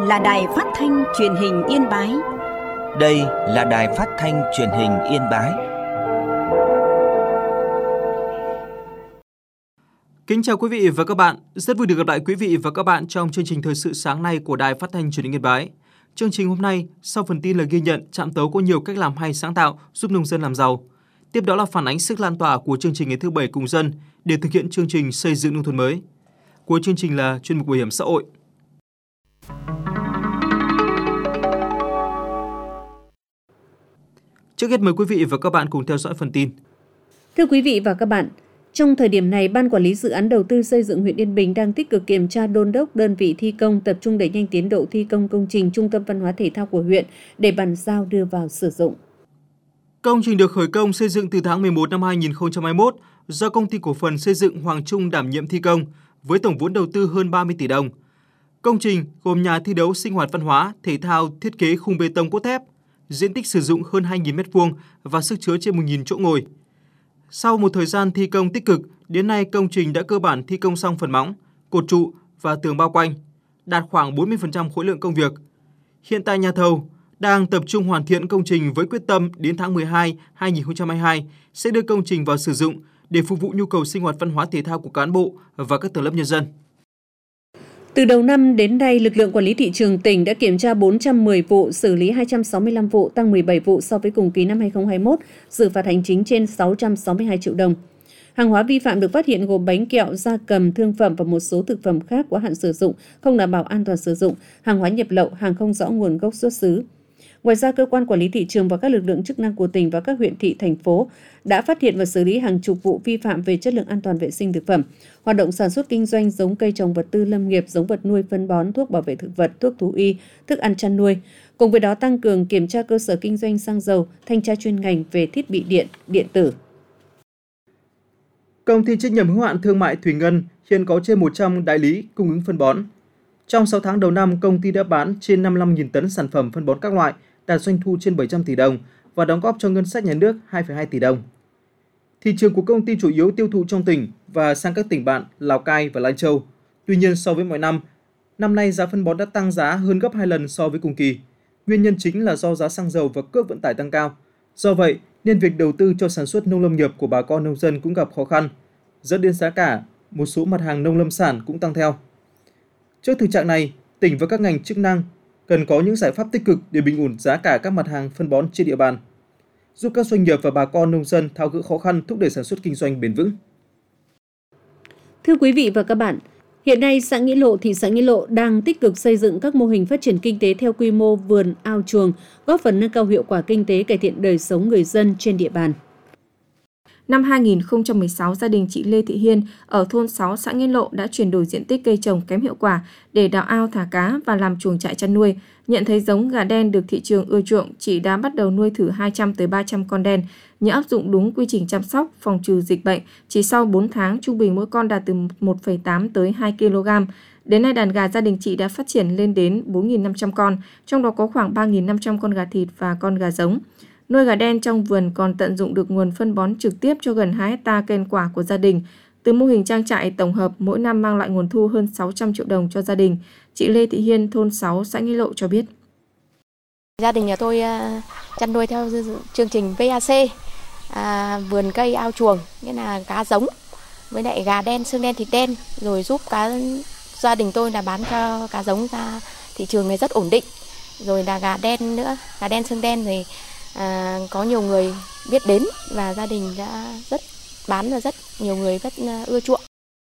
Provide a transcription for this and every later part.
là Đài Phát thanh Truyền hình Yên Bái. Đây là Đài Phát thanh Truyền hình Yên Bái. Kính chào quý vị và các bạn. Rất vui được gặp lại quý vị và các bạn trong chương trình thời sự sáng nay của Đài Phát thanh Truyền hình Yên Bái. Chương trình hôm nay, sau phần tin là ghi nhận Trạm Tấu có nhiều cách làm hay sáng tạo giúp nông dân làm giàu. Tiếp đó là phản ánh sức lan tỏa của chương trình ngày thứ 7 cùng dân để thực hiện chương trình xây dựng nông thôn mới. Cuối chương trình là chuyên mục bảo hiểm xã hội. Trước hết mời quý vị và các bạn cùng theo dõi phần tin. Thưa quý vị và các bạn, trong thời điểm này, Ban Quản lý Dự án Đầu tư xây dựng huyện Yên Bình đang tích cực kiểm tra đôn đốc đơn vị thi công, tập trung đẩy nhanh tiến độ thi công công trình Trung tâm Văn hóa Thể thao của huyện để bàn giao đưa vào sử dụng. Công trình được khởi công xây dựng từ tháng 11 năm 2021 do Công ty Cổ phần Xây dựng Hoàng Trung đảm nhiệm thi công với tổng vốn đầu tư hơn 30 tỷ đồng. Công trình gồm nhà thi đấu sinh hoạt văn hóa, thể thao thiết kế khung bê tông cốt thép, diện tích sử dụng hơn 2.000 m2 và sức chứa trên 1.000 chỗ ngồi. Sau một thời gian thi công tích cực, đến nay công trình đã cơ bản thi công xong phần móng, cột trụ và tường bao quanh, đạt khoảng 40% khối lượng công việc. Hiện tại nhà thầu đang tập trung hoàn thiện công trình với quyết tâm đến tháng 12 2022 sẽ đưa công trình vào sử dụng để phục vụ nhu cầu sinh hoạt văn hóa thể thao của cán bộ và các tầng lớp nhân dân. Từ đầu năm đến nay, lực lượng quản lý thị trường tỉnh đã kiểm tra 410 vụ, xử lý 265 vụ, tăng 17 vụ so với cùng kỳ năm 2021, xử phạt hành chính trên 662 triệu đồng. Hàng hóa vi phạm được phát hiện gồm bánh kẹo, gia cầm, thương phẩm và một số thực phẩm khác quá hạn sử dụng, không đảm bảo an toàn sử dụng, hàng hóa nhập lậu, hàng không rõ nguồn gốc xuất xứ. Ngoài ra, cơ quan quản lý thị trường và các lực lượng chức năng của tỉnh và các huyện thị, thành phố đã phát hiện và xử lý hàng chục vụ vi phạm về chất lượng an toàn vệ sinh thực phẩm, hoạt động sản xuất kinh doanh giống cây trồng vật tư lâm nghiệp, giống vật nuôi, phân bón, thuốc bảo vệ thực vật, thuốc thú y, thức ăn chăn nuôi. Cùng với đó tăng cường kiểm tra cơ sở kinh doanh xăng dầu, thanh tra chuyên ngành về thiết bị điện, điện tử. Công ty trách nhiệm hữu hạn thương mại Thủy Ngân hiện có trên 100 đại lý cung ứng phân bón. Trong 6 tháng đầu năm, công ty đã bán trên 55.000 tấn sản phẩm phân bón các loại, đạt doanh thu trên 700 tỷ đồng và đóng góp cho ngân sách nhà nước 2,2 tỷ đồng. Thị trường của công ty chủ yếu tiêu thụ trong tỉnh và sang các tỉnh bạn Lào Cai và Lai Châu. Tuy nhiên so với mọi năm, năm nay giá phân bón đã tăng giá hơn gấp 2 lần so với cùng kỳ. Nguyên nhân chính là do giá xăng dầu và cước vận tải tăng cao. Do vậy, nên việc đầu tư cho sản xuất nông lâm nghiệp của bà con nông dân cũng gặp khó khăn, dẫn đến giá cả một số mặt hàng nông lâm sản cũng tăng theo. Trước thực trạng này, tỉnh và các ngành chức năng cần có những giải pháp tích cực để bình ổn giá cả các mặt hàng phân bón trên địa bàn, giúp các doanh nghiệp và bà con nông dân tháo gỡ khó khăn, thúc đẩy sản xuất kinh doanh bền vững. Thưa quý vị và các bạn, hiện nay xã Nghĩa Lộ, thị xã Nghĩa Lộ đang tích cực xây dựng các mô hình phát triển kinh tế theo quy mô vườn, ao chuồng, góp phần nâng cao hiệu quả kinh tế, cải thiện đời sống người dân trên địa bàn. Năm 2016, gia đình chị Lê Thị Hiên ở thôn 6 xã Nghĩa Lộ đã chuyển đổi diện tích cây trồng kém hiệu quả để đào ao thả cá và làm chuồng trại chăn nuôi. Nhận thấy giống gà đen được thị trường ưa chuộng, chị đã bắt đầu nuôi thử 200 tới 300 con đen. Nhờ áp dụng đúng quy trình chăm sóc, phòng trừ dịch bệnh, chỉ sau 4 tháng, trung bình mỗi con đạt từ 1,8 tới 2 kg. Đến nay, đàn gà gia đình chị đã phát triển lên đến 4.500 con, trong đó có khoảng 3.500 con gà thịt và con gà giống. Nuôi gà đen trong vườn còn tận dụng được nguồn phân bón trực tiếp cho gần 2 hectare cây ăn quả của gia đình. Từ mô hình trang trại tổng hợp mỗi năm mang lại nguồn thu hơn 600 triệu đồng cho gia đình. Chị Lê Thị Hiên, thôn 6, xã Nghĩa Lộ cho biết. Gia đình nhà tôi chăn nuôi theo chương trình VAC, vườn cây ao chuồng, nghĩa là cá giống với lại gà đen, xương đen, thịt đen, rồi giúp gia đình tôi là bán cho cá giống ra thị trường này rất ổn định. Rồi là gà đen nữa, gà đen, xương đen thì có nhiều người biết đến và gia đình đã bán và rất nhiều người rất ưa chuộng.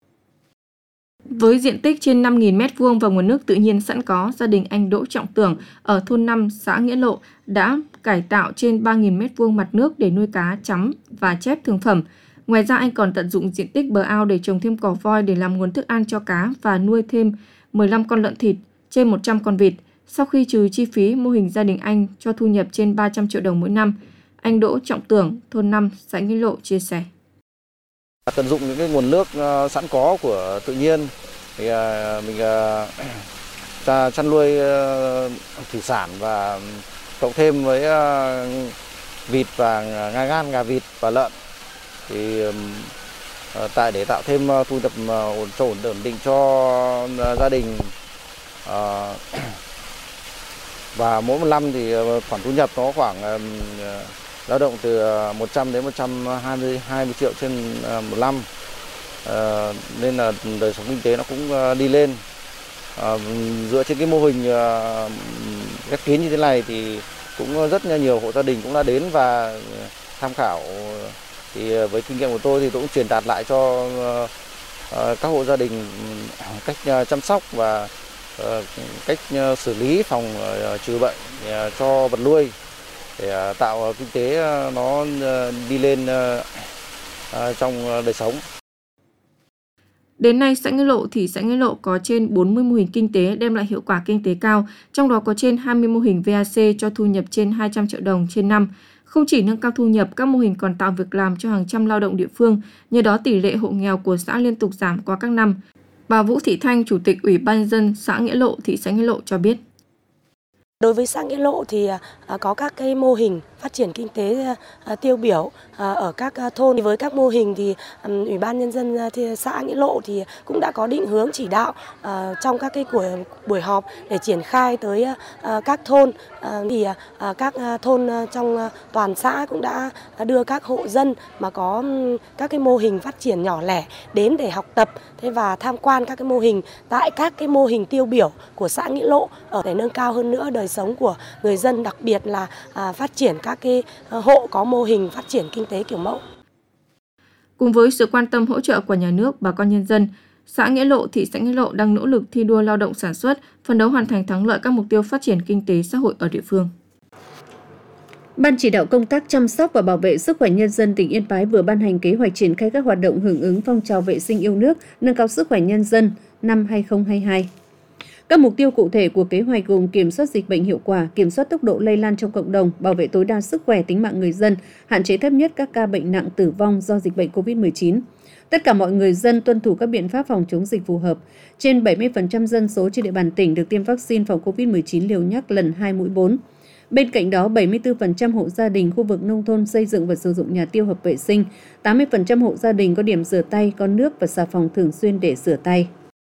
Với diện tích trên 5.000 m2 và nguồn nước tự nhiên sẵn có, gia đình anh Đỗ Trọng Tưởng ở thôn 5 xã Nghĩa Lộ đã cải tạo trên 3.000 m2 mặt nước để nuôi cá, chấm và chép thương phẩm. Ngoài ra anh còn tận dụng diện tích bờ ao để trồng thêm cỏ voi để làm nguồn thức ăn cho cá và nuôi thêm 15 con lợn thịt, trên 100 con vịt. Sau khi trừ chi phí, mô hình gia đình anh cho thu nhập trên 300 triệu đồng mỗi năm. Anh Đỗ Trọng Tưởng, thôn 5, xã Nghĩa Lộ chia sẻ. Tận dụng những cái nguồn nước sẵn có của tự nhiên thì mình chăn nuôi thủy sản và cộng thêm với vịt và ngai gan, gà vịt và lợn thì để tạo thêm thu nhập ổn định cho gia đình. Và mỗi một năm thì khoản thu nhập nó khoảng dao động từ 100 đến 120 triệu trên một năm. Nên là đời sống kinh tế nó cũng đi lên. Dựa trên cái mô hình khép kín như thế này thì cũng rất nhiều hộ gia đình cũng đã đến và tham khảo. Thì với kinh nghiệm của tôi thì tôi cũng truyền đạt lại cho các hộ gia đình cách chăm sóc và cách xử lý phòng trừ bệnh cho vật nuôi để tạo kinh tế nó đi lên trong đời sống. Đến nay, xã Nghĩa Lộ, thị xã Nghĩa Lộ có trên 40 mô hình kinh tế đem lại hiệu quả kinh tế cao, trong đó có trên 20 mô hình VAC cho thu nhập trên 200 triệu đồng trên năm. Không chỉ nâng cao thu nhập, các mô hình còn tạo việc làm cho hàng trăm lao động địa phương, nhờ đó tỷ lệ hộ nghèo của xã liên tục giảm qua các năm. Bà Vũ Thị Thanh, Chủ tịch Ủy ban nhân dân xã Nghĩa Lộ, thị xã Nghĩa Lộ cho biết. Đối với xã Nghĩa Lộ thì có các cái mô hình phát triển kinh tế tiêu biểu ở các thôn. Với các mô hình thì Ủy ban nhân dân xã Nghĩa Lộ thì cũng đã có định hướng chỉ đạo trong các cái buổi họp để triển khai tới các thôn. Thì các thôn trong toàn xã cũng đã đưa các hộ dân mà có các cái mô hình phát triển nhỏ lẻ đến để học tập và tham quan các cái mô hình tại các cái mô hình tiêu biểu của xã Nghĩa Lộ để nâng cao hơn nữa đời sống của người dân, đặc biệt là phát triển các cái hộ có mô hình phát triển kinh tế kiểu mẫu. Cùng với sự quan tâm hỗ trợ của nhà nước, bà con nhân dân, xã Nghĩa Lộ, thị xã Nghĩa Lộ đang nỗ lực thi đua lao động sản xuất, phấn đấu hoàn thành thắng lợi các mục tiêu phát triển kinh tế xã hội ở địa phương. Ban chỉ đạo công tác chăm sóc và bảo vệ sức khỏe nhân dân tỉnh Yên Bái vừa ban hành kế hoạch triển khai các hoạt động hưởng ứng phong trào vệ sinh yêu nước, nâng cao sức khỏe nhân dân năm 2022. Các mục tiêu cụ thể của kế hoạch gồm kiểm soát dịch bệnh hiệu quả, kiểm soát tốc độ lây lan trong cộng đồng, bảo vệ tối đa sức khỏe tính mạng người dân, hạn chế thấp nhất các ca bệnh nặng tử vong do dịch bệnh COVID-19. Tất cả mọi người dân tuân thủ các biện pháp phòng chống dịch phù hợp. Trên 70% dân số trên địa bàn tỉnh được tiêm vaccine phòng COVID-19 liều nhắc lần 2 mũi 4. Bên cạnh đó, 74% hộ gia đình khu vực nông thôn xây dựng và sử dụng nhà tiêu hợp vệ sinh, 80% hộ gia đình có điểm rửa tay, có nước và xà phòng thường xuyên để rửa tay.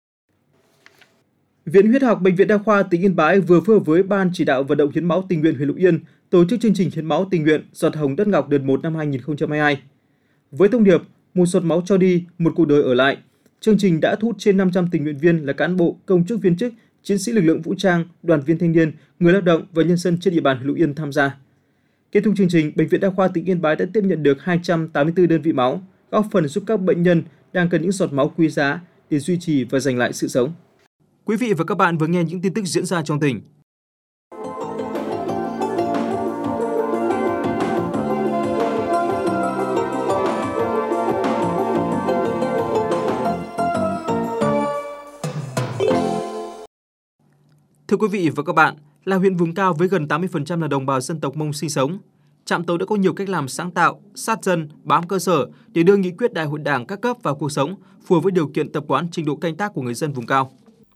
Viện Huyết học Bệnh viện Đa khoa tỉnh Yên Bái vừa phối hợp với Ban chỉ đạo vận động hiến máu tình nguyện huyện Lục Yên tổ chức chương trình hiến máu tình nguyện giọt hồng đất ngọc đợt 1 năm 2022. Với thông điệp một giọt máu cho đi, một cuộc đời ở lại, chương trình đã thu hút trên 500 tình nguyện viên là cán bộ, công chức viên chức, chiến sĩ lực lượng vũ trang, đoàn viên thanh niên, người lao động và nhân dân trên địa bàn huyện Lục Yên tham gia. Kết thúc chương trình, Bệnh viện Đa khoa tỉnh Yên Bái đã tiếp nhận được 284 đơn vị máu, góp phần giúp các bệnh nhân đang cần những giọt máu quý giá để duy trì và giành lại sự sống. Quý vị và các bạn vừa nghe những tin tức diễn ra trong tỉnh. Thưa quý vị và các bạn, là huyện vùng cao với gần 80% là đồng bào dân tộc Mông sinh sống, Trạm Tấu đã có nhiều cách làm sáng tạo, sát dân, bám cơ sở để đưa nghị quyết Đại hội Đảng các cấp vào cuộc sống, phù hợp với điều kiện tập quán, trình độ canh tác của người dân vùng cao.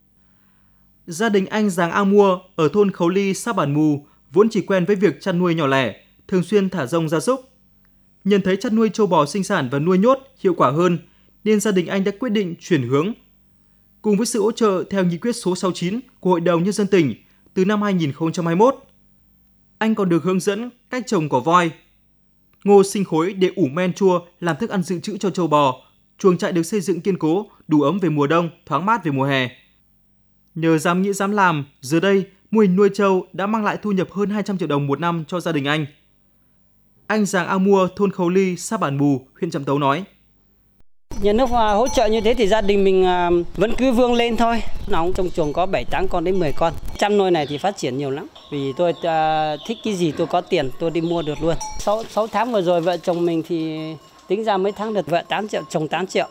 Gia đình anh Giàng A Mua ở thôn Khấu Ly, xã Bản Mù vốn chỉ quen với việc chăn nuôi nhỏ lẻ, thường xuyên thả rông gia súc. Nhận thấy chăn nuôi trâu bò sinh sản và nuôi nhốt hiệu quả hơn, nên gia đình anh đã quyết định chuyển hướng. Cùng với sự hỗ trợ theo nghị quyết số 69 của Hội đồng Nhân dân tỉnh từ năm 2021, anh còn được hướng dẫn cách trồng cỏ voi, ngô sinh khối để ủ men chua làm thức ăn dự trữ cho trâu bò. Chuồng trại được xây dựng kiên cố, đủ ấm về mùa đông, thoáng mát về mùa hè. Nhờ dám nghĩ dám làm, giờ đây mô hình nuôi trâu đã mang lại thu nhập hơn 200 triệu đồng một năm cho gia đình anh. Anh Giàng A Mua, thôn Khấu Ly, xã Bản Mù, huyện Trạm Tấu nói: Nhà nước hỗ trợ như thế thì gia đình mình vẫn cứ vươn lên thôi. Nào cũng trong chuồng có 7-8 con đến 10 con. Chăm nuôi này thì phát triển nhiều lắm. Vì tôi thích cái gì tôi có tiền tôi đi mua được luôn. 6 tháng vừa rồi vợ chồng mình thì tính ra mấy tháng được vợ 8 triệu, chồng 8 triệu.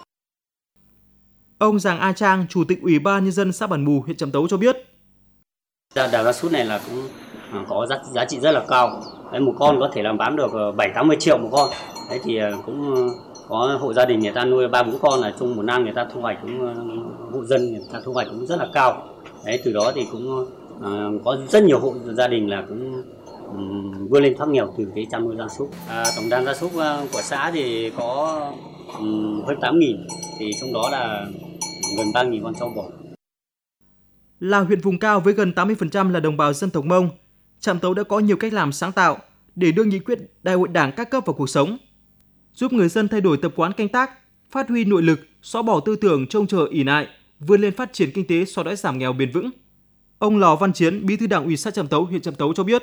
Ông Giàng A Trang, Chủ tịch Ủy ban Nhân dân xã Bản Mù, huyện Trạm Tấu cho biết: Đàn gia súc này là cũng có giá trị rất là cao. Đấy, một con có thể làm bán được 7-80 triệu một con. Đấy thì cũng có hộ gia đình người ta nuôi 3-4 con là chung một năm người ta thu hoạch cũng hộ dân người ta thu hoạch cũng rất là cao. Đấy, từ đó thì cũng có rất nhiều hộ gia đình là cũng vươn lên thoát nghèo từ cái chăn nuôi gia súc. Tổng đàn gia súc của xã thì có hơn 8.000, thì trong đó là gần 3.000 con trâu bò. Là huyện vùng cao với gần 80% là đồng bào dân tộc Mông, Trạm Tấu đã có nhiều cách làm sáng tạo để đưa nghị quyết Đại hội Đảng các cấp vào cuộc sống, giúp người dân thay đổi tập quán canh tác, phát huy nội lực, xóa bỏ tư tưởng trông chờ ỷ lại, vươn lên phát triển kinh tế xóa đói giảm nghèo bền vững. Ông Lò Văn Chiến, Bí thư Đảng ủy xã Trạm Tấu, huyện Trạm Tấu cho biết: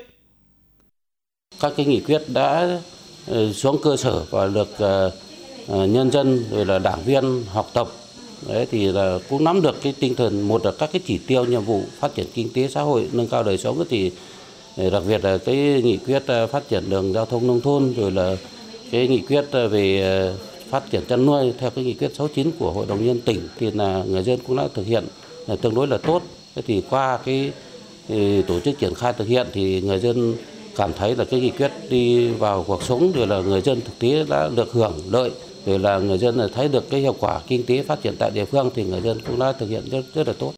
các cái nghị quyết đã xuống cơ sở và được nhân dân rồi là đảng viên học tập. Đấy thì là cũng nắm được cái tinh thần, một là các cái chỉ tiêu nhiệm vụ phát triển kinh tế xã hội, nâng cao đời sống, thì đặc biệt là cái nghị quyết phát triển đường giao thông nông thôn, rồi là cái nghị quyết về phát triển chăn nuôi theo cái nghị quyết 69 của Hội đồng nhân dân tỉnh thì là người dân cũng đã thực hiện là tương đối là tốt. Thế thì qua cái tổ chức triển khai thực hiện thì người dân cảm thấy là cái nghị quyết đi vào cuộc sống, rồi là người dân thực tế đã được hưởng lợi, rồi là người dân thấy được cái hiệu quả kinh tế phát triển tại địa phương thì người dân cũng đã thực hiện rất là tốt.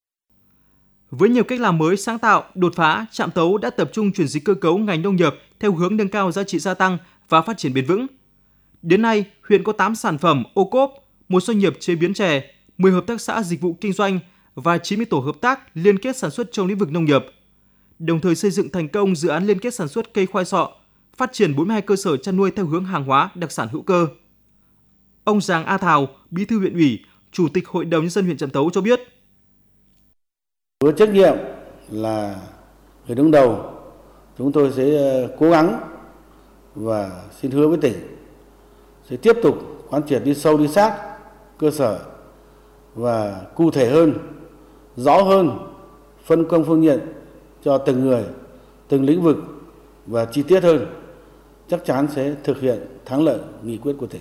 Với nhiều cách làm mới, sáng tạo, đột phá, Trạm Tấu đã tập trung chuyển dịch cơ cấu ngành nông nghiệp theo hướng nâng cao giá trị gia tăng và phát triển bền vững. Đến nay, huyện có 8 sản phẩm ô cốp, 1 doanh nghiệp chế biến chè, 10 hợp tác xã dịch vụ kinh doanh và 90 tổ hợp tác liên kết sản xuất trong lĩnh vực nông nghiệp. Đồng thời xây dựng thành công dự án liên kết sản xuất cây khoai sọ, phát triển 42 cơ sở chăn nuôi theo hướng hàng hóa, đặc sản hữu cơ. Ông Giàng A Thào, Bí thư huyện ủy, Chủ tịch Hội đồng nhân dân huyện Trạm Tấu cho biết: với trách nhiệm là người đứng đầu, chúng tôi sẽ cố gắng và xin hứa với tỉnh sẽ tiếp tục quán triệt đi sâu đi sát cơ sở và cụ thể hơn, rõ hơn, phân công phương nhiệm cho từng người, từng lĩnh vực và chi tiết hơn, chắc chắn sẽ thực hiện thắng lợi nghị quyết của tỉnh.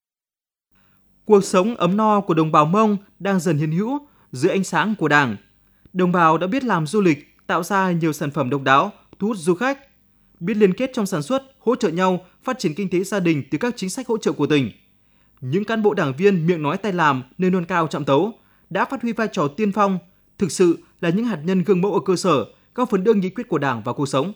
Cuộc sống ấm no của đồng bào Mông đang dần hiện hữu dưới ánh sáng của Đảng. Đồng bào đã biết làm du lịch, tạo ra nhiều sản phẩm độc đáo, thu hút du khách, biết liên kết trong sản xuất, hỗ trợ nhau, phát triển kinh tế gia đình từ các chính sách hỗ trợ của tỉnh. Những cán bộ đảng viên miệng nói tay làm nơi non cao Trạm Tấu đã phát huy vai trò tiên phong, thực sự là những hạt nhân gương mẫu ở cơ sở, góp phần đưa nghị quyết của Đảng vào cuộc sống.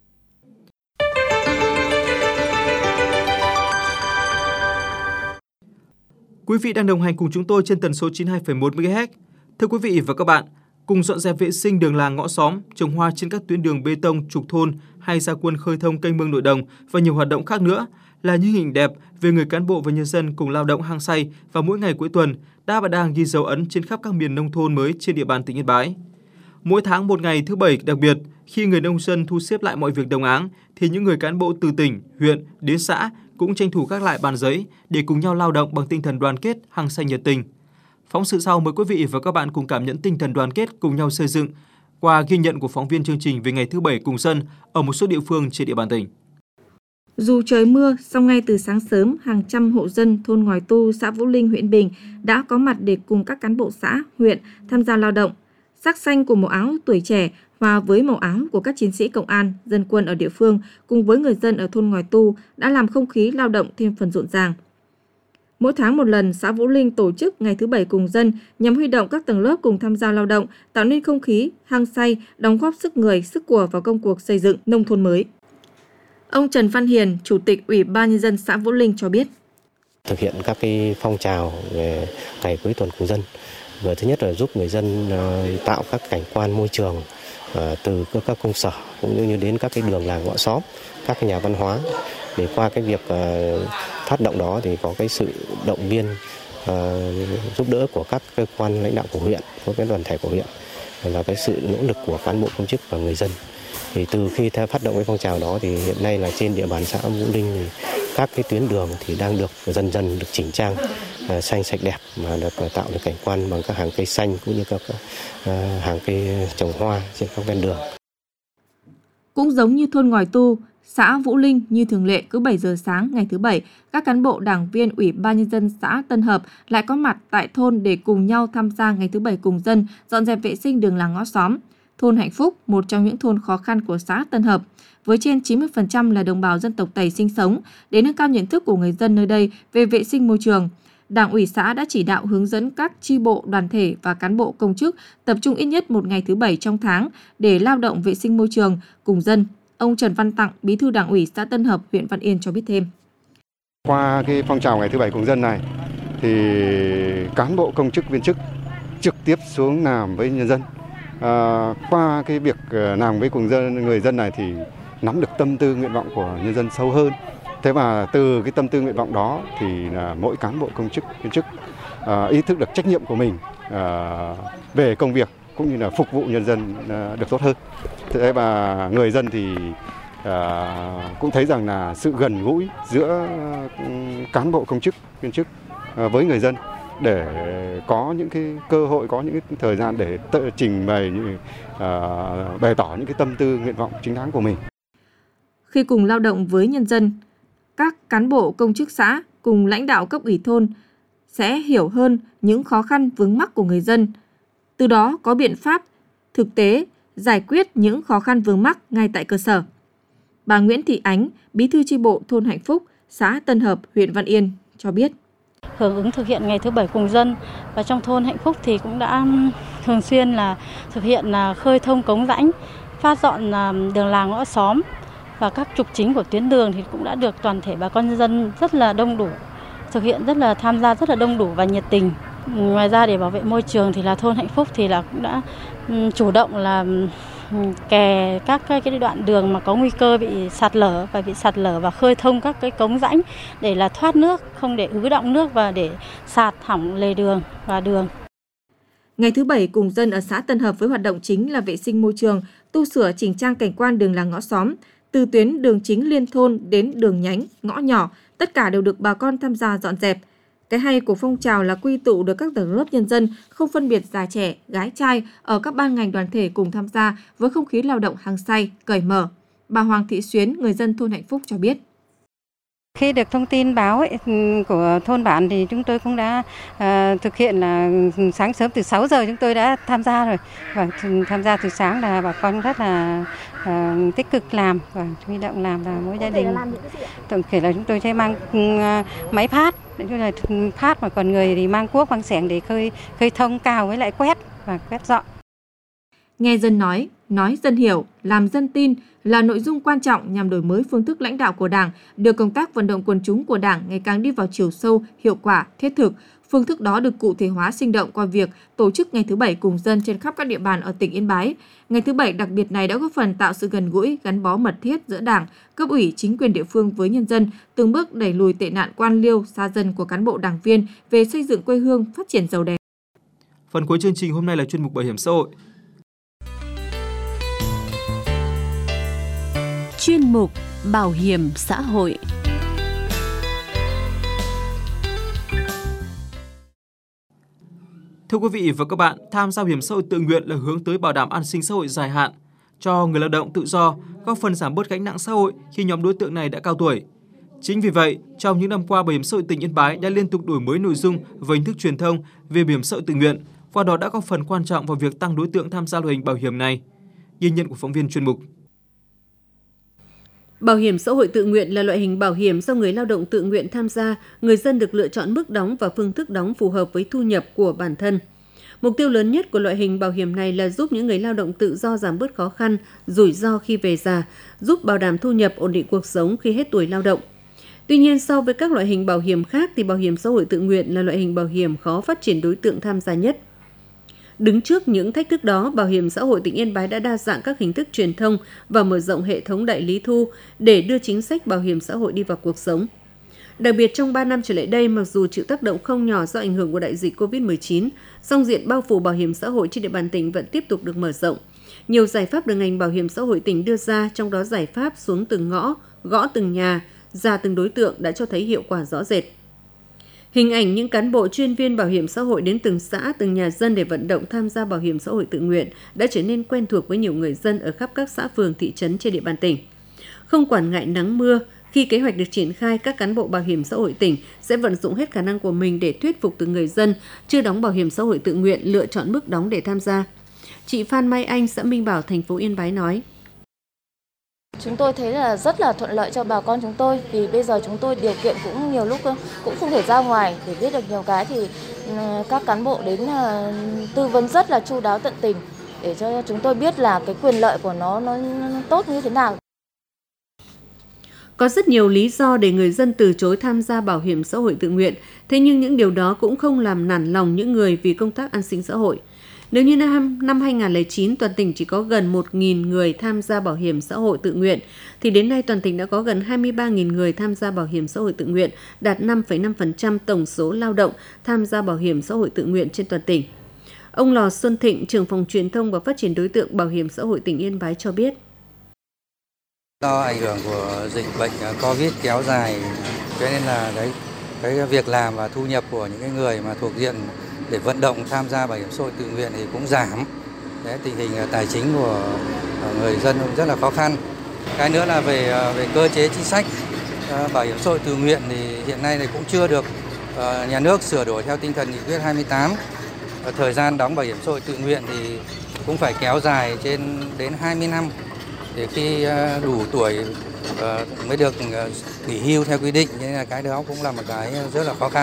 Quý vị đang đồng hành cùng chúng tôi trên tần số 92,1 MHz. Thưa quý vị và các bạn, cùng dọn dẹp vệ sinh đường làng ngõ xóm, trồng hoa trên các tuyến đường bê tông trục thôn hay ra quân khơi thông kênh mương nội đồng và nhiều hoạt động khác nữa là những hình đẹp về người cán bộ và nhân dân cùng lao động hăng say vào mỗi ngày cuối tuần đã và đang ghi dấu ấn trên khắp các miền nông thôn mới trên địa bàn tỉnh Yên Bái. Mỗi tháng một ngày thứ Bảy đặc biệt, khi người nông dân thu xếp lại mọi việc đồng áng, thì những người cán bộ từ tỉnh, huyện đến xã cũng tranh thủ gác lại bàn giấy để cùng nhau lao động bằng tinh thần đoàn kết, hăng say nhiệt tình. Phóng sự sau mời quý vị và các bạn cùng cảm nhận tinh thần đoàn kết cùng nhau xây dựng qua ghi nhận của phóng viên chương trình về ngày thứ Bảy cùng dân ở một số địa phương trên địa bàn tỉnh. Dù trời mưa, song ngay từ sáng sớm, hàng trăm hộ dân thôn Ngòi Tu, xã Vũ Linh, huyện Bình đã có mặt để cùng các cán bộ xã, huyện tham gia lao động. Sắc xanh của màu áo tuổi trẻ hòa với màu áo của các chiến sĩ công an, dân quân ở địa phương cùng với người dân ở thôn Ngòi Tu đã làm không khí lao động thêm phần rộn ràng. Mỗi tháng một lần, xã Vũ Linh tổ chức ngày thứ Bảy cùng dân nhằm huy động các tầng lớp cùng tham gia lao động, tạo nên không khí hăng say, đóng góp sức người, sức của vào công cuộc xây dựng nông thôn mới. Ông Trần Văn Hiền, Chủ tịch Ủy ban Nhân dân xã Vũ Linh cho biết. Thực hiện các cái phong trào về ngày cuối tuần cùng dân. Và thứ nhất là giúp người dân tạo các cảnh quan môi trường từ các công sở cũng như đến các cái đường làng ngõ xóm, các cái nhà văn hóa. Để qua cái việc phát động đó thì có cái sự động viên giúp đỡ của các cơ quan lãnh đạo của huyện, của cái đoàn thể của huyện và cái sự nỗ lực của cán bộ công chức và người dân. Thì từ khi phát động cái phong trào đó thì hiện nay là trên địa bàn xã Vũ Linh thì các cái tuyến đường thì đang được dần dần được chỉnh trang xanh sạch đẹp mà được tạo được cảnh quan bằng các hàng cây xanh cũng như các hàng cây trồng hoa trên các ven đường. Cũng giống như thôn Ngòi Tu, xã Vũ Linh như thường lệ cứ 7 giờ sáng ngày thứ Bảy, các cán bộ đảng viên Ủy ban Nhân dân xã Tân Hợp lại có mặt tại thôn để cùng nhau tham gia ngày thứ Bảy cùng dân dọn dẹp vệ sinh đường làng ngõ xóm. Thôn Hạnh Phúc, một trong những thôn khó khăn của xã Tân Hợp, với trên 90% là đồng bào dân tộc Tày sinh sống, để nâng cao nhận thức của người dân nơi đây về vệ sinh môi trường. Đảng ủy xã đã chỉ đạo hướng dẫn các chi bộ, đoàn thể và cán bộ công chức tập trung ít nhất một ngày thứ Bảy trong tháng để lao động vệ sinh môi trường cùng dân. Ông Trần Văn Tặng, Bí thư Đảng ủy xã Tân Hợp, huyện Văn Yên cho biết thêm. Qua cái phong trào ngày thứ Bảy cùng dân này thì cán bộ công chức viên chức trực tiếp xuống làm với nhân dân Qua cái việc làm với người dân này thì nắm được tâm tư nguyện vọng của nhân dân sâu hơn. Thế và từ cái tâm tư nguyện vọng đó thì là mỗi cán bộ công chức viên chức ý thức được trách nhiệm của mình về công việc cũng như là phục vụ nhân dân được tốt hơn. Thế và người dân thì cũng thấy rằng là sự gần gũi giữa cán bộ công chức viên chức với người dân để có những cái cơ hội, có những cái thời gian để trình bày, bày tỏ những cái tâm tư nguyện vọng chính đáng của mình. Khi cùng lao động với nhân dân, các cán bộ công chức xã cùng lãnh đạo cấp ủy thôn sẽ hiểu hơn những khó khăn vướng mắc của người dân, từ đó có biện pháp thực tế giải quyết những khó khăn vướng mắc ngay tại cơ sở. Bà Nguyễn Thị Ánh, Bí thư chi bộ thôn Hạnh Phúc, xã Tân Hợp, huyện Văn Yên cho biết. Hưởng ứng thực hiện ngày thứ 7 cùng dân và trong thôn Hạnh Phúc thì cũng đã thường xuyên là thực hiện là khơi thông cống rãnh, phát dọn đường làng ngõ xóm và các trục chính của tuyến đường thì cũng đã được toàn thể bà con nhân dân rất là đông đủ, thực hiện tham gia rất là đông đủ và nhiệt tình. Ngoài ra để bảo vệ môi trường thì là thôn Hạnh Phúc thì là cũng đã chủ động là kè các cái đoạn đường mà có nguy cơ bị sạt lở và khơi thông các cái cống rãnh để là thoát nước, không để ứ đọng nước và để sạt hỏng lề đường và đường. Ngày thứ 7 cùng dân ở xã Tân Hợp với hoạt động chính là vệ sinh môi trường, tu sửa chỉnh trang cảnh quan đường làng ngõ xóm, từ tuyến đường chính liên thôn đến đường nhánh, ngõ nhỏ, tất cả đều được bà con tham gia dọn dẹp. Cái hay của phong trào là quy tụ được các tầng lớp nhân dân, không phân biệt già trẻ, gái trai ở các ban ngành đoàn thể cùng tham gia với không khí lao động hăng say, cởi mở. Bà Hoàng Thị Xuyến, người dân thôn Hạnh Phúc cho biết. Khi được thông tin báo của thôn bản thì chúng tôi cũng đã thực hiện là sáng sớm từ 6 giờ chúng tôi đã tham gia rồi. Và tham gia từ sáng là bà con rất là tích cực làm và huy động làm là mỗi gia đình. Tổng thể là chúng tôi sẽ mang máy phát, mà còn người thì mang cuốc, mang xẻng để khơi thông cào với lại quét và quét dọn. Nghe dân nói dân hiểu, làm dân tin là nội dung quan trọng nhằm đổi mới phương thức lãnh đạo của Đảng, đưa công tác vận động quần chúng của Đảng ngày càng đi vào chiều sâu, hiệu quả, thiết thực. Phương thức đó được cụ thể hóa sinh động qua việc tổ chức ngày thứ 7 cùng dân trên khắp các địa bàn ở tỉnh Yên Bái. Ngày thứ 7 đặc biệt này đã góp phần tạo sự gần gũi, gắn bó mật thiết giữa Đảng, cấp ủy, chính quyền địa phương với nhân dân, từng bước đẩy lùi tệ nạn quan liêu, xa dân của cán bộ đảng viên về xây dựng quê hương, phát triển giàu đẹp. Phần cuối chương trình hôm nay là chuyên mục bảo hiểm xã hội. Chuyên mục Bảo hiểm xã hội. Thưa quý vị và các bạn, tham gia bảo hiểm xã hội tự nguyện là hướng tới bảo đảm an sinh xã hội dài hạn cho người lao động tự do, góp phần giảm bớt gánh nặng xã hội khi nhóm đối tượng này đã cao tuổi. Chính vì vậy, trong những năm qua, Bảo hiểm xã hội tỉnh Yên Bái đã liên tục đổi mới nội dung và hình thức truyền thông về bảo hiểm xã hội tự nguyện, qua đó đã góp phần quan trọng vào việc tăng đối tượng tham gia loại hình bảo hiểm này. Ghi nhận của phóng viên chuyên mục. Bảo hiểm xã hội tự nguyện là loại hình bảo hiểm do người lao động tự nguyện tham gia, người dân được lựa chọn mức đóng và phương thức đóng phù hợp với thu nhập của bản thân. Mục tiêu lớn nhất của loại hình bảo hiểm này là giúp những người lao động tự do giảm bớt khó khăn, rủi ro khi về già, giúp bảo đảm thu nhập, ổn định cuộc sống khi hết tuổi lao động. Tuy nhiên, so với các loại hình bảo hiểm khác thì bảo hiểm xã hội tự nguyện là loại hình bảo hiểm khó phát triển đối tượng tham gia nhất. Đứng trước những thách thức đó, Bảo hiểm xã hội tỉnh Yên Bái đã đa dạng các hình thức truyền thông và mở rộng hệ thống đại lý thu để đưa chính sách bảo hiểm xã hội đi vào cuộc sống. Đặc biệt trong 3 năm trở lại đây, mặc dù chịu tác động không nhỏ do ảnh hưởng của đại dịch COVID-19, song diện bao phủ bảo hiểm xã hội trên địa bàn tỉnh vẫn tiếp tục được mở rộng. Nhiều giải pháp được ngành bảo hiểm xã hội tỉnh đưa ra, trong đó giải pháp xuống từng ngõ, gõ từng nhà, ra từng đối tượng đã cho thấy hiệu quả rõ rệt. Hình ảnh những cán bộ chuyên viên bảo hiểm xã hội đến từng xã, từng nhà dân để vận động tham gia bảo hiểm xã hội tự nguyện đã trở nên quen thuộc với nhiều người dân ở khắp các xã phường, thị trấn trên địa bàn tỉnh. Không quản ngại nắng mưa, khi kế hoạch được triển khai, các cán bộ bảo hiểm xã hội tỉnh sẽ vận dụng hết khả năng của mình để thuyết phục từng người dân chưa đóng bảo hiểm xã hội tự nguyện lựa chọn mức đóng để tham gia. Chị Phan Mai Anh, xã Minh Bảo, thành phố Yên Bái nói: Chúng tôi thấy là rất là thuận lợi cho bà con chúng tôi, vì bây giờ chúng tôi điều kiện cũng nhiều lúc cũng không thể ra ngoài để biết được nhiều cái, thì các cán bộ đến tư vấn rất là chu đáo tận tình để cho chúng tôi biết là cái quyền lợi của nó tốt như thế nào. Có rất nhiều lý do để người dân từ chối tham gia bảo hiểm xã hội tự nguyện, thế nhưng những điều đó cũng không làm nản lòng những người vì công tác an sinh xã hội. Nếu như năm 2009, toàn tỉnh chỉ có gần 1.000 người tham gia bảo hiểm xã hội tự nguyện, thì đến nay toàn tỉnh đã có gần 23.000 người tham gia bảo hiểm xã hội tự nguyện, đạt 5,5% tổng số lao động tham gia bảo hiểm xã hội tự nguyện trên toàn tỉnh. Ông Lò Xuân Thịnh, trưởng phòng truyền thông và phát triển đối tượng bảo hiểm xã hội tỉnh Yên Bái cho biết. Do ảnh hưởng của dịch bệnh Covid kéo dài, cho nên là cái việc làm và thu nhập của những cái người mà thuộc diện để vận động tham gia bảo hiểm xã hội tự nguyện thì cũng giảm. Đấy, tình hình tài chính của người dân cũng rất là khó khăn. Cái nữa là về cơ chế chính sách bảo hiểm xã hội tự nguyện thì hiện nay thì cũng chưa được nhà nước sửa đổi theo tinh thần nghị quyết 28. Thời gian đóng bảo hiểm xã hội tự nguyện thì cũng phải kéo dài đến 20 năm để khi đủ tuổi mới được nghỉ hưu theo quy định, nên là cái đó cũng là một cái rất là khó khăn.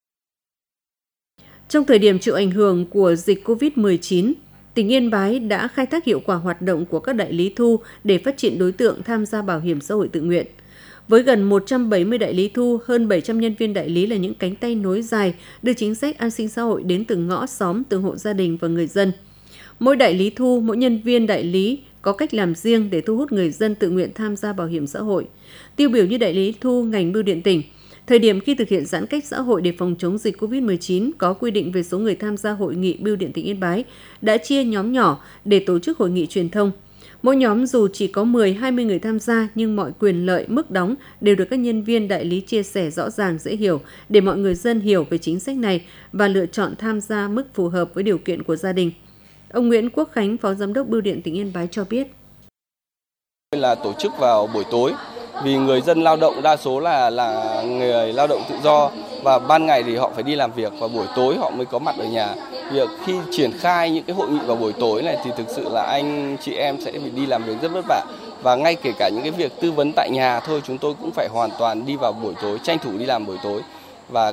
Trong thời điểm chịu ảnh hưởng của dịch COVID-19, tỉnh Yên Bái đã khai thác hiệu quả hoạt động của các đại lý thu để phát triển đối tượng tham gia bảo hiểm xã hội tự nguyện. Với gần 170 đại lý thu, hơn 700 nhân viên đại lý là những cánh tay nối dài đưa chính sách an sinh xã hội đến từng ngõ xóm, từng hộ gia đình và người dân. Mỗi đại lý thu, mỗi nhân viên đại lý có cách làm riêng để thu hút người dân tự nguyện tham gia bảo hiểm xã hội. Tiêu biểu như đại lý thu ngành bưu điện tỉnh, thời điểm khi thực hiện giãn cách xã hội để phòng chống dịch COVID-19 có quy định về số người tham gia hội nghị bưu điện tỉnh Yên Bái, đã chia nhóm nhỏ để tổ chức hội nghị truyền thông. Mỗi nhóm dù chỉ có 10-20 người tham gia nhưng mọi quyền lợi, mức đóng đều được các nhân viên đại lý chia sẻ rõ ràng, dễ hiểu để mọi người dân hiểu về chính sách này và lựa chọn tham gia mức phù hợp với điều kiện của gia đình. Ông Nguyễn Quốc Khánh, Phó Giám đốc Bưu điện tỉnh Yên Bái cho biết. Là tổ chức vào buổi tối vì người dân lao động đa số là người lao động tự do và ban ngày thì họ phải đi làm việc và buổi tối họ mới có mặt ở nhà. Việc khi triển khai những cái hội nghị vào buổi tối này thì thực sự là anh chị em sẽ phải đi làm việc rất vất vả, và ngay kể cả những cái việc tư vấn tại nhà thôi chúng tôi cũng phải hoàn toàn đi vào buổi tối, tranh thủ đi làm buổi tối, và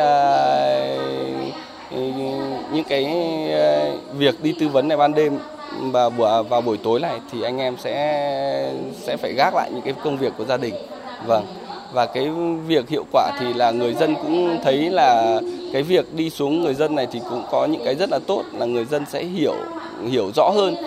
những cái việc đi tư vấn này ban đêm và vào buổi tối này thì anh em sẽ phải gác lại những cái công việc của gia đình. Vâng. Và cái việc hiệu quả thì là người dân cũng thấy là cái việc đi xuống người dân này thì cũng có những cái rất là tốt, là người dân sẽ hiểu rõ hơn,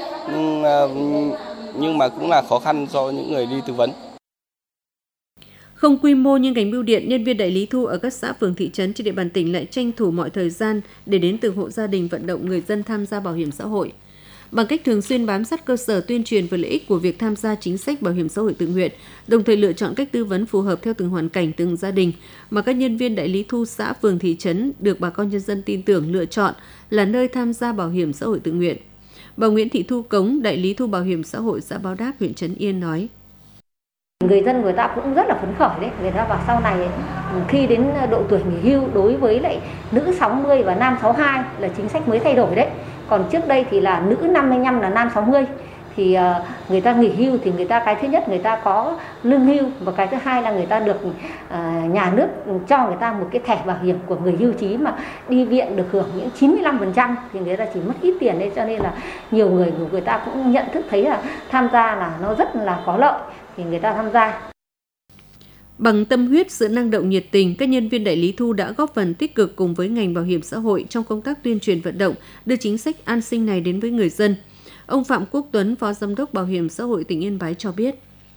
nhưng mà cũng là khó khăn do những người đi tư vấn. Không quy mô nhưng ngành bưu điện, nhân viên đại lý thu ở các xã phường thị trấn trên địa bàn tỉnh lại tranh thủ mọi thời gian để đến từng hộ gia đình vận động người dân tham gia bảo hiểm xã hội. Bằng cách thường xuyên bám sát cơ sở tuyên truyền về lợi ích của việc tham gia chính sách bảo hiểm xã hội tự nguyện, đồng thời lựa chọn cách tư vấn phù hợp theo từng hoàn cảnh, từng gia đình, mà các nhân viên đại lý thu xã phường thị trấn được bà con nhân dân tin tưởng lựa chọn là nơi tham gia bảo hiểm xã hội tự nguyện. Bà Nguyễn Thị Thu Cống, đại lý thu bảo hiểm xã hội xã Báo Đáp, huyện Trấn Yên nói. Người dân người ta cũng rất là phấn khởi đấy, người ta vào sau này khi đến độ tuổi nghỉ hưu đối với lại nữ 60 và nam 62 là chính sách mới thay đổi đấy. Còn trước đây thì là nữ 55 là nam 60 thì người ta nghỉ hưu thì người ta cái thứ nhất người ta có lương hưu, và cái thứ hai là người ta được nhà nước cho người ta một cái thẻ bảo hiểm của người hưu trí mà đi viện được hưởng những 95% thì người ta chỉ mất ít tiền đấy, cho nên là nhiều người ta cũng nhận thức thấy là tham gia là nó rất là có lợi thì người ta tham gia. Bằng tâm huyết, sự năng động nhiệt tình, các nhân viên đại lý thu đã góp phần tích cực cùng với ngành bảo hiểm xã hội trong công tác tuyên truyền vận động, đưa chính sách an sinh này đến với người dân. Ông Phạm Quốc Tuấn, Phó Giám đốc Bảo hiểm xã hội tỉnh Yên Bái cho biết.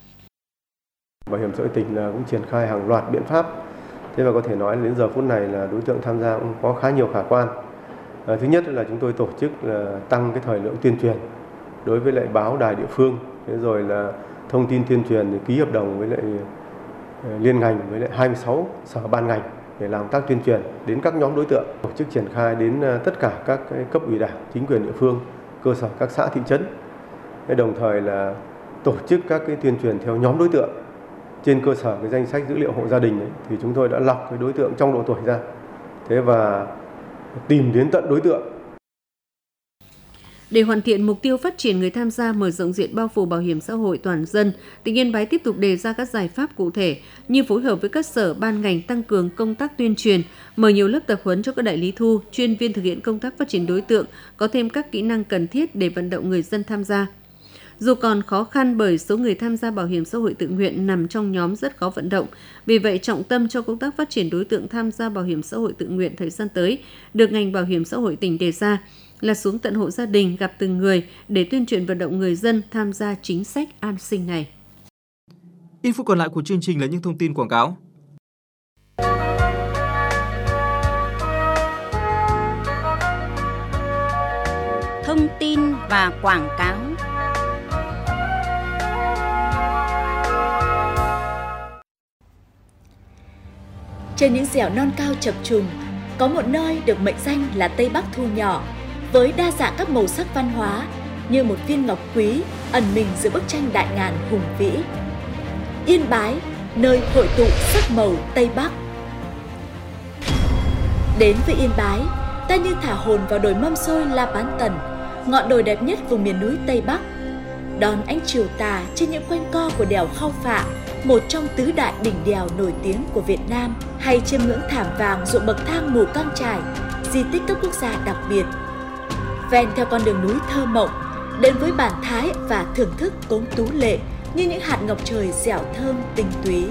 Bảo hiểm xã hội tỉnh cũng triển khai hàng loạt biện pháp. Thế mà có thể nói đến giờ phút này là đối tượng tham gia cũng có khá nhiều khả quan. Thứ nhất là chúng tôi tổ chức là tăng cái thời lượng tuyên truyền đối với lại báo đài địa phương, thế rồi là thông tin tuyên truyền, ký hợp đồng với lại liên ngành với lại 26 sở ban ngành để làm tác tuyên truyền đến các nhóm đối tượng, tổ chức triển khai đến tất cả các cái cấp ủy đảng, chính quyền địa phương, cơ sở các xã thị trấn. Đồng thời là tổ chức các cái tuyên truyền theo nhóm đối tượng. Trên cơ sở cái danh sách dữ liệu hộ gia đình ấy, thì chúng tôi đã lọc cái đối tượng trong độ tuổi ra. Thế và tìm đến tận đối tượng. Để hoàn thiện mục tiêu phát triển người tham gia, mở rộng diện bao phủ bảo hiểm xã hội toàn dân, tỉnh Yên Bái tiếp tục đề ra các giải pháp cụ thể như phối hợp với các sở ban ngành tăng cường công tác tuyên truyền, mở nhiều lớp tập huấn cho các đại lý thu, chuyên viên thực hiện công tác phát triển đối tượng, có thêm các kỹ năng cần thiết để vận động người dân tham gia. Dù còn khó khăn bởi số người tham gia bảo hiểm xã hội tự nguyện nằm trong nhóm rất khó vận động, vì vậy trọng tâm cho công tác phát triển đối tượng tham gia bảo hiểm xã hội tự nguyện thời gian tới được ngành bảo hiểm xã hội tỉnh đề ra là xuống tận hộ gia đình, gặp từng người để tuyên truyền vận động người dân tham gia chính sách an sinh này. Ít phút còn lại của chương trình là những thông tin quảng cáo. Thông tin và quảng cáo. Trên những dẻo non cao chập trùng, có một nơi được mệnh danh là Tây Bắc thu nhỏ, với đa dạng các màu sắc văn hóa như một viên ngọc quý ẩn mình giữa bức tranh đại ngàn hùng vĩ. Yên Bái, nơi hội tụ sắc màu Tây Bắc. Đến với Yên Bái, ta như thả hồn vào đồi mâm xôi La Bán Tần, ngọn đồi đẹp nhất vùng miền núi Tây Bắc. Đón ánh chiều tà trên những quanh co của đèo Khao Phạ, một trong tứ đại đỉnh đèo nổi tiếng của Việt Nam, hay chiêm ngưỡng thảm vàng ruộng bậc thang Mù Căng Chải, di tích cấp quốc gia đặc biệt. Ven theo con đường núi thơ mộng, đến với bản thái và thưởng thức cốm tú lệ như những hạt ngọc trời dẻo thơm tinh túy.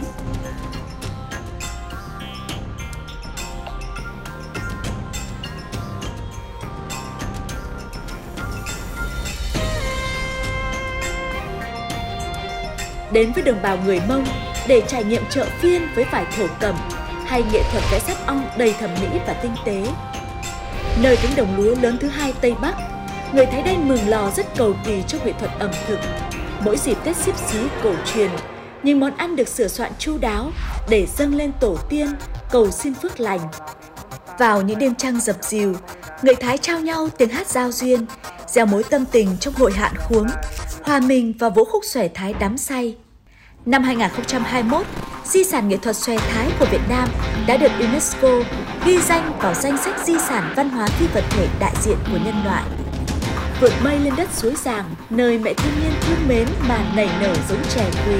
Đến với đồng bào người Mông để trải nghiệm chợ phiên với vải thổ cẩm hay nghệ thuật vẽ sáp ong đầy thẩm mỹ và tinh tế. Nơi cánh đồng lúa lớn thứ hai Tây Bắc, người Thái Đen Mường Lò rất cầu kỳ trong nghệ thuật ẩm thực. Mỗi dịp Tết Xíp Xí cổ truyền, những món ăn được sửa soạn chu đáo để dâng lên tổ tiên, cầu xin phước lành. Vào những đêm trăng dập dìu, người Thái trao nhau tiếng hát giao duyên, gieo mối tâm tình trong hội hạn khuống, hòa mình vào vũ khúc xòe Thái đắm say. Năm 2021, di sản nghệ thuật xòe Thái của Việt Nam đã được UNESCO ghi danh vào danh sách di sản văn hóa phi vật thể đại diện của nhân loại. Vượt mây lên đất suối Giàng, nơi mẹ thiên nhiên thương mến mà nảy nở giống chè quý.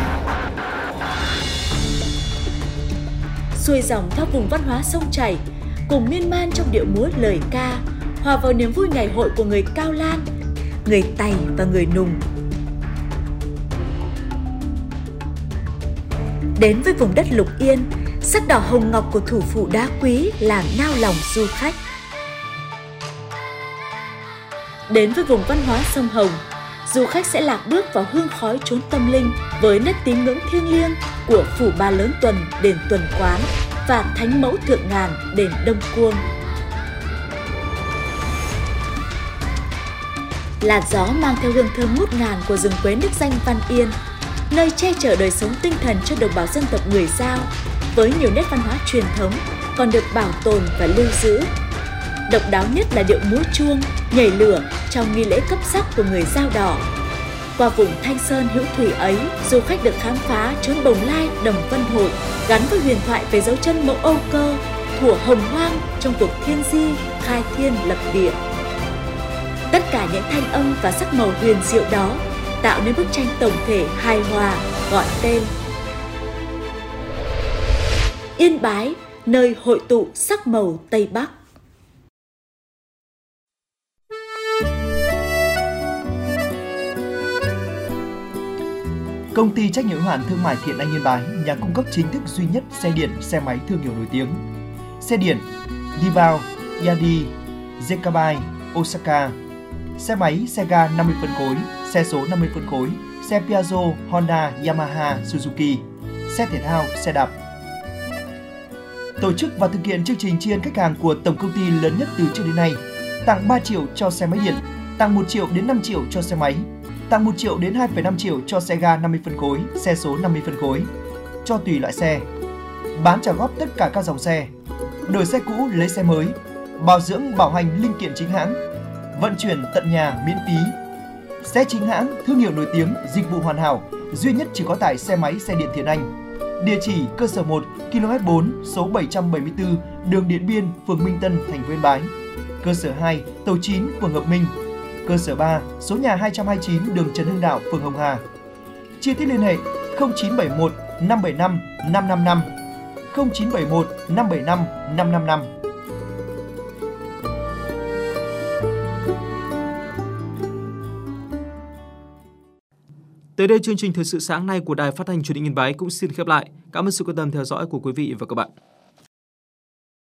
Xuôi dòng theo vùng văn hóa sông chảy, cùng miên man trong điệu múa lời ca, hòa vào niềm vui ngày hội của người Cao Lan, người Tày và người Nùng. Đến với vùng đất Lục Yên, sắc đỏ hồng ngọc của thủ phủ đá quý làm nao lòng du khách. Đến với vùng văn hóa sông Hồng, du khách sẽ lạc bước vào hương khói chốn tâm linh với nét tín ngưỡng thiêng liêng của phủ Ba Lớn Tuần, đền Tuần Quán và Thánh Mẫu Thượng Ngàn, đền Đông Cuông. Là gió mang theo hương thơm ngút ngàn của rừng quế nước danh Văn Yên, nơi che chở đời sống tinh thần cho đồng bào dân tộc người Dao, với nhiều nét văn hóa truyền thống còn được bảo tồn và lưu giữ. Độc đáo nhất là điệu múa chuông, nhảy lửa trong nghi lễ cấp sắc của người Dao Đỏ. Qua vùng Thanh Sơn hữu thủy ấy, du khách được khám phá chốn Bồng Lai, Đồng Vân Hội, gắn với huyền thoại về dấu chân Mẫu Âu Cơ, thuở hồng hoang trong cuộc thiên di, khai thiên lập địa. Tất cả những thanh âm và sắc màu huyền diệu đó tạo nên bức tranh tổng thể hài hòa gọi tên Yên Bái, nơi hội tụ sắc màu Tây Bắc. Công ty trách nhiệm hữu hạn thương mại Thiện Anh Yên Bái, nhà cung cấp chính thức duy nhất xe điện, xe máy thương hiệu nổi tiếng. Xe điện Divao, Yadi, Zekabai, Osaka. Xe máy, xe ga 50 phân khối, xe số 50 phân khối, xe Piaggio, Honda, Yamaha, Suzuki, xe thể thao, xe đạp. Tổ chức và thực hiện chương trình tri ân khách hàng của tổng công ty lớn nhất từ trước đến nay, tặng 3 triệu cho xe máy điện, tặng 1 triệu đến 5 triệu cho xe máy, tặng 1 triệu đến 2,5 triệu cho xe ga 50 phân khối, xe số 50 phân khối, cho tùy loại xe. Bán trả góp tất cả các dòng xe, đổi xe cũ lấy xe mới, bảo dưỡng bảo hành linh kiện chính hãng, vận chuyển tận nhà miễn phí. Xe chính hãng, thương hiệu nổi tiếng, dịch vụ hoàn hảo, duy nhất chỉ có tại xe máy xe điện Thiện Anh. Địa chỉ cơ sở 1, km 4, số 774, đường Điện Biên, phường Minh Tân, thành phố Yên Bái. Cơ sở 2, tổ 9, phường Hợp Minh. Cơ sở 3, số nhà 229, đường Trần Hưng Đạo, phường Hồng Hà. Chi tiết liên hệ 0971 575 555, 0971 575 555. Tới đây chương trình Thời sự sáng nay của Đài Phát thanh Truyền hình Yên Bái cũng xin khép lại. Cảm ơn sự quan tâm theo dõi của quý vị và các bạn.